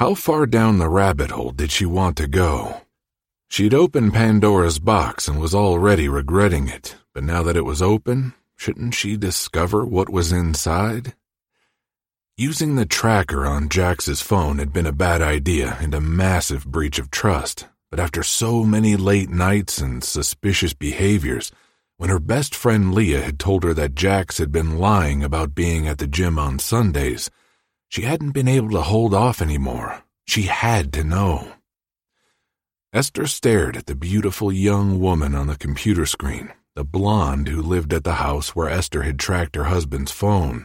How far down the rabbit hole did she want to go? She'd opened Pandora's box and was already regretting it, but now that it was open, shouldn't she discover what was inside? Using the tracker on Jax's phone had been a bad idea and a massive breach of trust, but after so many late nights and suspicious behaviors, when her best friend Leah had told her that Jax had been lying about being at the gym on Sundays, she hadn't been able to hold off anymore. She had to know. Esther stared at the beautiful young woman on the computer screen, the blonde who lived at the house where Esther had tracked her husband's phone.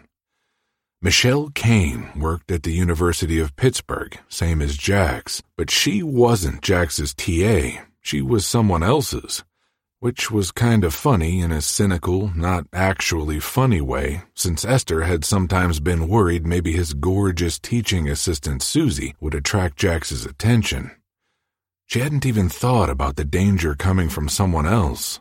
Michelle Kane worked at the University of Pittsburgh, same as Jax, but she wasn't Jax's TA. She was someone else's, which was kind of funny in a cynical, not actually funny way, since Esther had sometimes been worried maybe his gorgeous teaching assistant Susie would attract Jax's attention. She hadn't even thought about the danger coming from someone else.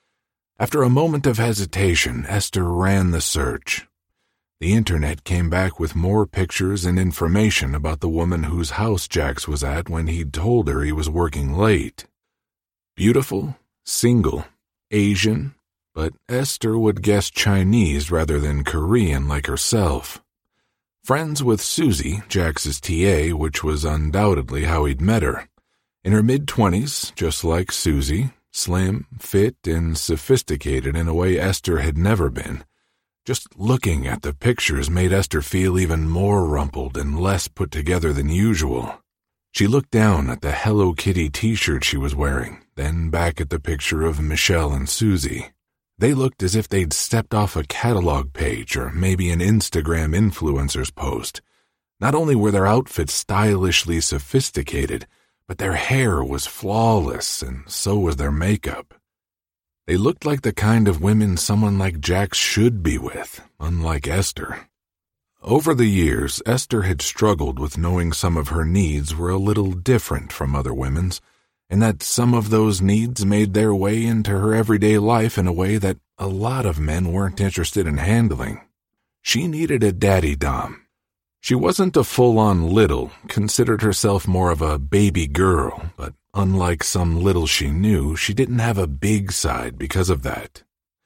After a moment of hesitation, Esther ran the search. The internet came back with more pictures and information about the woman whose house Jax was at when he'd told her he was working late. Beautiful, single, Asian, but Esther would guess Chinese rather than Korean like herself. Friends with Susie, Jax's TA, which was undoubtedly how he'd met her. In her mid-20s, just like Susie, slim, fit, and sophisticated in a way Esther had never been. Just looking at the pictures made Esther feel even more rumpled and less put together than usual. She looked down at the Hello Kitty t-shirt she was wearing, then back at the picture of Michelle and Susie. They looked as if they'd stepped off a catalog page or maybe an Instagram influencer's post. Not only were their outfits stylishly sophisticated, but their hair was flawless, and so was their makeup. They looked like the kind of women someone like Jax should be with, unlike Esther. Over the years, Esther had struggled with knowing some of her needs were a little different from other women's, and that some of those needs made their way into her everyday life in a way that a lot of men weren't interested in handling. She needed a daddy dom. She wasn't a full-on little, considered herself more of a baby girl, but unlike some little she knew, she didn't have a big side because of that.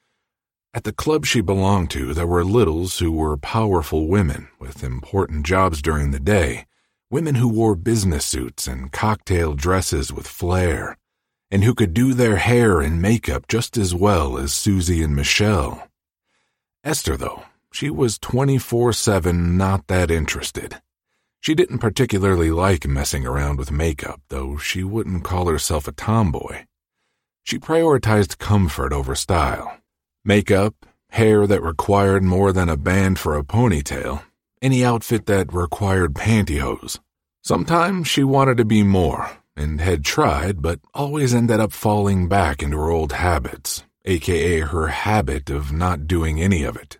At the club she belonged to, there were littles who were powerful women with important jobs during the day, women who wore business suits and cocktail dresses with flair, and who could do their hair and makeup just as well as Susie and Michelle. Esther, though, she was 24/7 not that interested. She didn't particularly like messing around with makeup, though she wouldn't call herself a tomboy. She prioritized comfort over style. Makeup, hair that required more than a band for a ponytail, any outfit that required pantyhose. Sometimes she wanted to be more, and had tried, but always ended up falling back into her old habits, aka her habit of not doing any of it.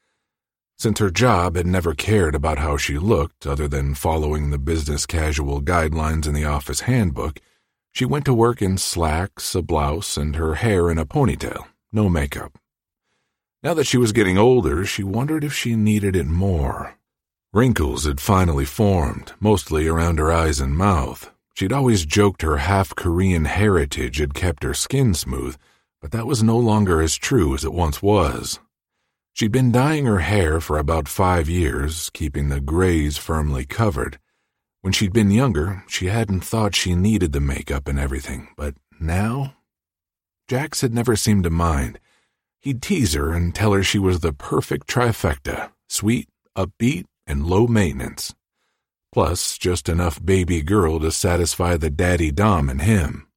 Since her job had never cared about how she looked other than following the business casual guidelines in the office handbook, she went to work in slacks, a blouse, and her hair in a ponytail, no makeup. Now that she was getting older, she wondered if she needed it more. Wrinkles had finally formed, mostly around her eyes and mouth. She'd always joked her half-Korean heritage had kept her skin smooth, but that was no longer as true as it once was. She'd been dyeing her hair for about 5 years, keeping the grays firmly covered. When she'd been younger, she hadn't thought she needed the makeup and everything, but now? Jax had never seemed to mind. He'd tease her and tell her she was the perfect trifecta, sweet, upbeat, and low maintenance. Plus, just enough baby girl to satisfy the daddy dom in him.